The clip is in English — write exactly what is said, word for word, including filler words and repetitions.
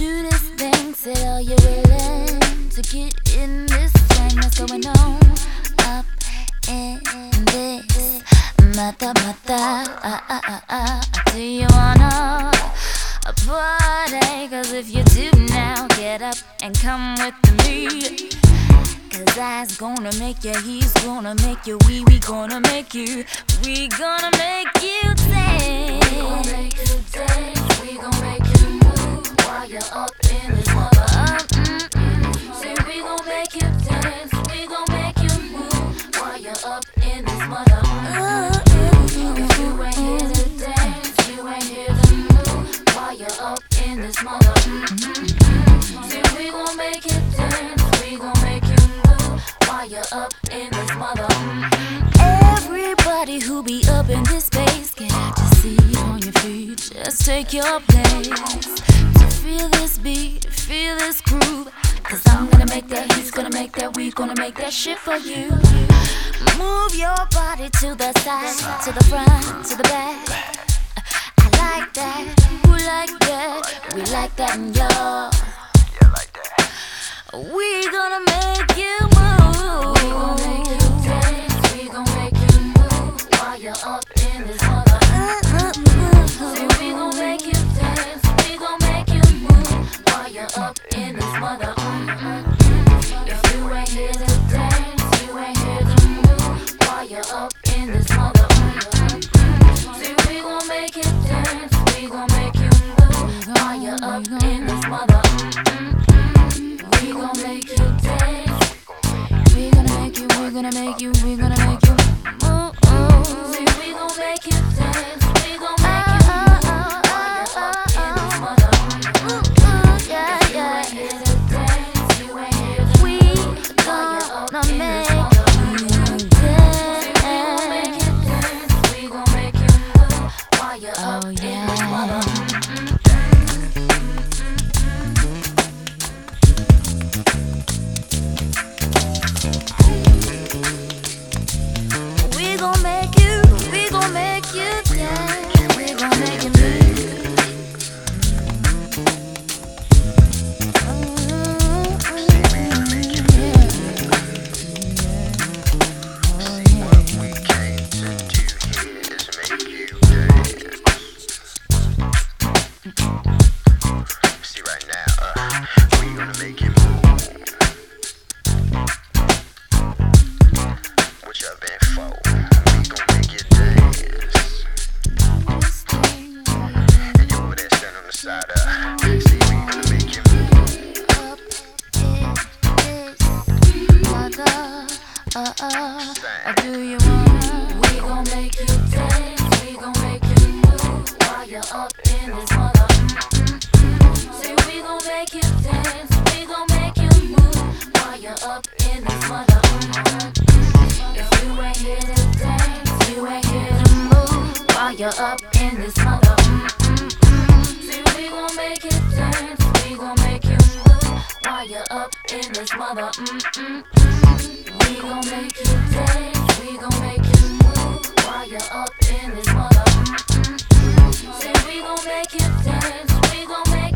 do this thing, said are you willing to get in this thing that's going on up in this mata mata? Uh, uh, uh, uh. Do you wanna a party? Cause if you do now, get up and come with me. Cause I's gonna make you, he's gonna make you, we, we gonna make you, we gonna make you dance. We gonna make you dance, we gonna make you move while you're up in this mother. Uh, mm, mm. Say we gonna make you dance, we gonna make you move while you're up in this mother. Uh, if you ain't here to dance, you ain't here to move while you're up in this mother. Mm-hmm. Say we gonna make you dance, we gonna make you while you're up in this mother. Everybody who be up in this space, get out your seat on your feet. Just take your place to feel this beat, feel this groove. Cause I'm gonna make that, he's gonna make that, we gonna make that shit for you. Move your body to the side, to the front, to the back. I like that, who like that? We like that in y'all. We gonna make you move. We gon' make you dance. We gon' make you move while you're up in this mother. Say we gon' make you dance. We gon' make you move while you're up in this mother. If you ain't here to dance, you ain't here to move while you're up in this mother. Say we gon' make you dance. We gon' make you move while you're up in this mother. We gon' make you dance. We gonna make you, we gonna make you, we gonna make you move. See, we gon' make you dance. We gon' make you move while you're up in this mother. Yeah, yeah. You ain't here to dance. You ain't here to we gonna make you dance. We gon' make you dance. We gon' make you move while you're up in this mother. We gon' make you, we gon' make you dance. We gon' make you move. What we came to do here is make you dance. See right now, uh, we gonna make you move. What y'all been for? We gon' make you dance. And you over there standing on the side of, see, we gonna make you move. Up in this mother, uh, uh, uh, do you wanna? We gon' make you dance, we gon' make you move while you're up in this mother. Say we gon' make you dance, we gon' make you move while you're up in this mother. If you ain't here to dance, you ain't here to move while you're up in this mother. See, we gon' make you dance, we gon' make you move while you're up in this mother. We gon' make you dance, we gon' make you move while you're up in this mother. See, we gon' make you dance, we gon' make